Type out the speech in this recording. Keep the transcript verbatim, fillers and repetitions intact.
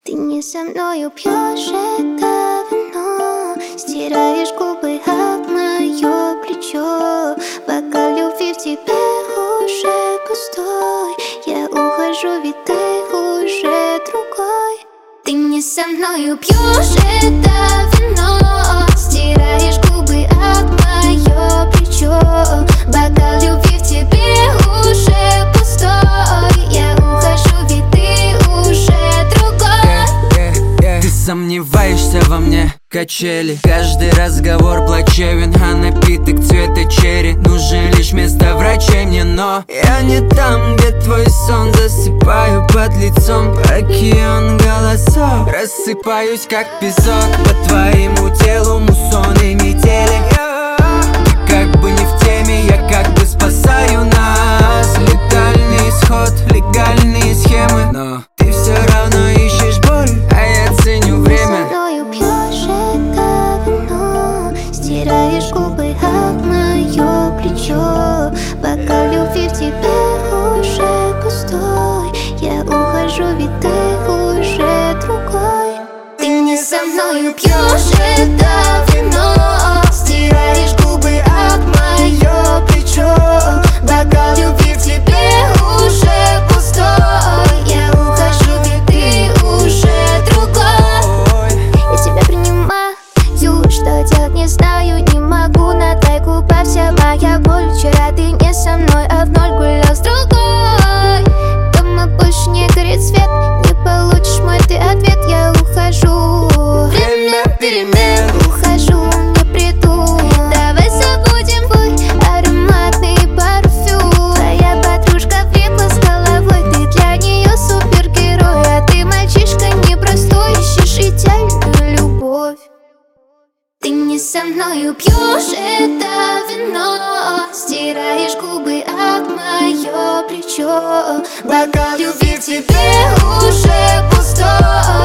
Ты не со мною пьешь это вино, стираешь губы об мое плечо. Бокал любви в тебе уже пустой. Я ухожу, ведь ты уже другой. Ты не со мною пьешь это вино, стираешь губы об мое плечо. Бокал любви в тебе уже пустой. Я ухожу, ведь ты уже другой. yeah, yeah, yeah. Ты сомневаешься во мне, качели. Каждый разговор плачевен, а напиток цвета черри нужен лишь вместо врачей мне, но я не там, где твой сон. Засыпаю под лицом океан голосов. Рассыпаюсь, как песок по твоему телу, муссоны метели. Ты как бы не в теме, я как бы спасаю нас. Летальный исход, легальные схемы, но ты все равно ищешь боль, а я ценю время. Со мною пьешь это вино, стираешь губы об мое плечо. Бокал любви в тебе уже пустой. Я ухожу, ведь ты уже другой. Ты не со мною пьешь это вино, стираешь губы об мое плечо. Бокал любви в тебе уже пустой. Я ухожу, ведь ты уже другой. Я тебя принимаю, что делать не знаю, не могу. На тайгу по вся моя боль. Вчера ты не со мной, а в ноль гулял с другой. Дома больше не горит свет, не получишь мой ты ответ. Я ухожу, время перемен. Ухожу, не приду. Давай забудем твой ароматный парфюм. Твоя подружка влипла с головой, ты для нее супергерой. А ты мальчишка непростой, ищешь идеальную любовь. Ты не со мною пьешь это вино, стираешь губы об мое плечо. Бокал любви в тебе уже пустой.